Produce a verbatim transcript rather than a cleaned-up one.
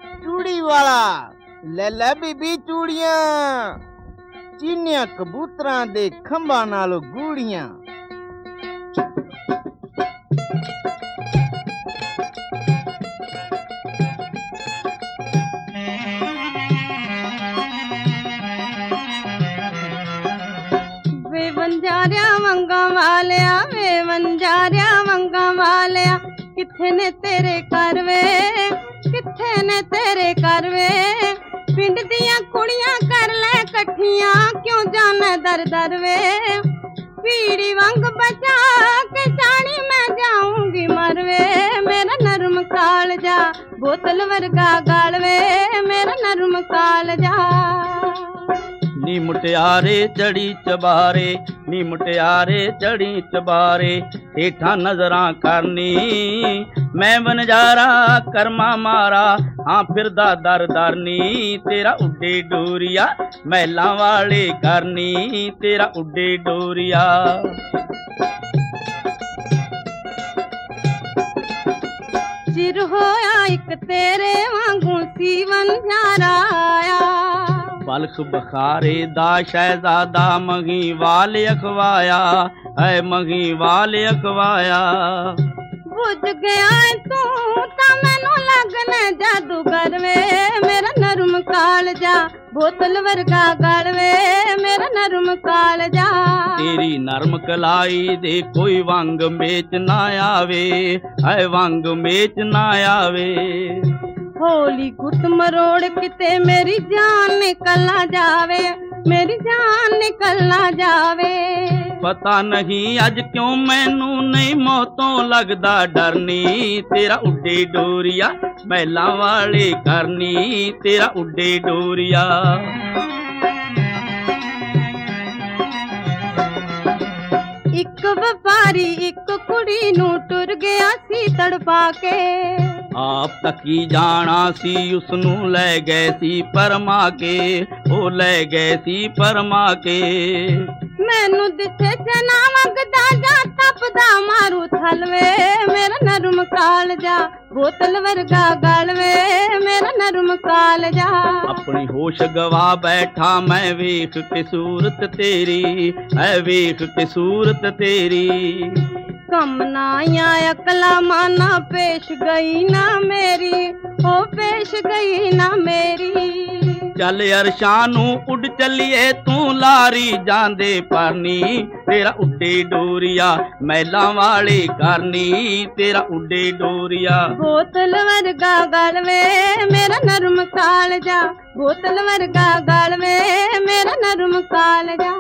चूड़ी वाला ले ले बीबी चूड़ियां, चीनिया कबूतरां दे खंभा नालों गूड़ियां। वे वंजारिया वंगा वालिया, वे वंजारिया वंगा वालिया, किथे ने तेरे घर वे, किथे ने तेरे घर वे। पिंड दियां कुड़ियां कर ले कठियां, क्यों जाने दर दर वे। पीड़ी वंग बचा के जानी मैं जाऊंगी मरवे, मेरा नरम कालजा बोतल वर्गा गालवे, मेरा नरम कालजा। नी मुटियारे चढ़ी चबारे, नी मुटियारे चढ़ी चबारे, हेठा नजरां करनी मैं बनजारा कर्मा मारा। हाँ फिरदा दर दरनी तेरा उड्डे डोरिया, महलां वाले करनी तेरा उड्डे डोरिया। चिर होया एक तेरे वांगू सीवन न्यारा आया, बलख बखारे दा शहजादा मही वाले अखवाया, है मही वाले अखवाया। बुझ गया तू ता मैनू लगने जादूगर वे, मेरा नरम कालजा बोतल वर्गा गलवे, मेरा नरम कालजा। तेरी नरम कलाई दे कोई वंग मेच ना आवे, है वंग मेच ना आवे। होली गुट मरोड़ किते मेरी जान निकल ना जावे, मेरी जान निकल ना जावे। पता नहीं अज क्यों मैनू नहीं मौतों लगदा डरनी, तेरा उड्डे डोरिया महलां वाले करनी तेरा उड्डे डोरिया। एक व्यापारी एक कुड़ी नू टुर गया सी तड़पा के, आप तकी जाना सी उसनू ले गए सी परमा के, ओ ले गए सी परमा के। मैनू दिसे जना वगदा जा तपदा मारू थलवे, मेरा नरम कालजा बोतल वर्गा गलवे, मेरा नरम कालजा। अपनी होश गवा बैठा मैं वेख के सूरत तेरी, है वेख के सूरत तेरी। कम ना आया अकला माना पेश गई ना मेरी, ओ पेश गई ना मेरी। चल अरशानू उड़ चलिए तू लारी जांदे परनी, तेरा उड्डे डोरिया महलां वाले करनी तेरा उड्डे डोरिया। बोतल वर्गा गलवे मेरा नरम कालजा, बोतल वर्गा गलवे मेरा नरम कालजा।